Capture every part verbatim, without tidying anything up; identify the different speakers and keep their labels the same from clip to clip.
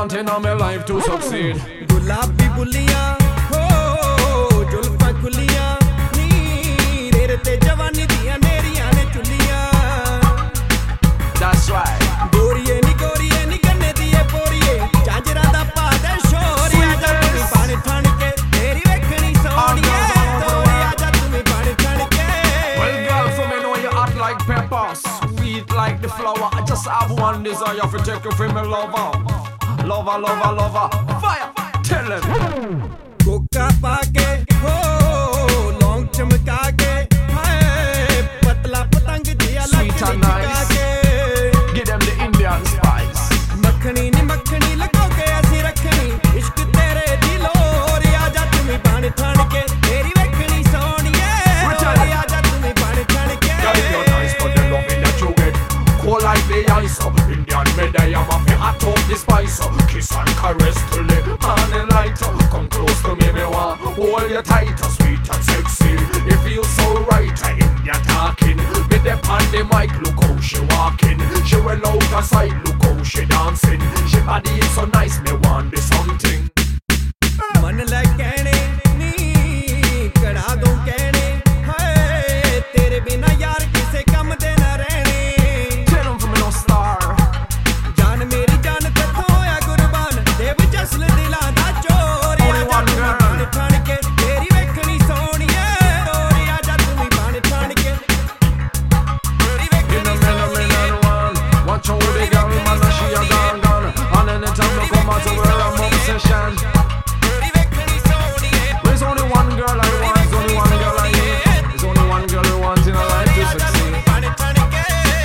Speaker 1: want in my life to succeed.
Speaker 2: Gulabi buliyan, ho, julfa kuliyan, nee, rere te jawani diyan neriyan ne chuliyan.
Speaker 1: That's right.
Speaker 2: Goriye ni goriye ni ganne diye poriye, jajra da paade shori, aja tumi paani than ke, teri vekhni soniye, tori aja tumi paani than ke.
Speaker 1: Well, girl, for me know you hot like pepper, sweet like the flower. I just have one desire for take you from me lover, lover, lover, lover. Fire, tell him.
Speaker 2: Coca paake, ho, long chamka ke, hai, patla patang diya
Speaker 1: Sweet and nice. Give them the Indian spice.
Speaker 2: Makhani नी मखनी लगोगे ऐसी रखनी इश्क तेरे दिलो रे आजा तुम्हें पानी ठाण के तेरी वेखनी सोनिए रे आजा तुम्हें पानी ठाण के.
Speaker 1: Girl, you're nice, but the loving that you get cold like the ice. Indian made I am a fi hot up the spice. Kiss and caress till the morning light. Come close to me, me want hold you tight, sweet and sexy. It feels so right. Indian talking with them on the mic. Look how she walking. She well out of sight. Look how she dancing. She body is so nice. Me want be something.
Speaker 2: मन लग कहने नी कड़ा दूं कहने हाय तेरे बिना यार किसे कम देना रहने.
Speaker 1: Tell them for me no star.
Speaker 2: जान मेरी जान ते थोया कुर्बान देव जसल दिलां दा चोर आजा तुम्हें पानी ठाण के तेरी वेखनी सोनिए रे आजा तुम्हें पानी ठाण के तेरी
Speaker 1: In
Speaker 2: वेखनी
Speaker 1: a minute, me not one. Watch how the girl man and she a gone gone. And anytime me come out to where I'm obsession.
Speaker 2: तेरी वेखनी सोनिए.
Speaker 1: There's only one girl I want. There's only one girl I need. There's only one girl who wants in her life to succeed.
Speaker 2: पानी ठाण के.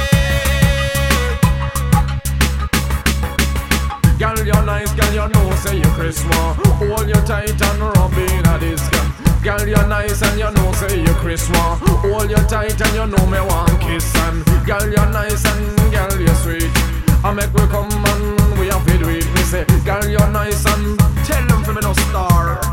Speaker 1: Girl, you're nice, girl, you know, say you Christmas. Hold you tight and rub in a this girl. Girl, you're nice and you know, say you Christmas. Hold you tight and you know me want kiss and girl, you're nice and girl, you're sweet. I make we come and we have to do it. Me say, girl, you're nice and tell them for me no star.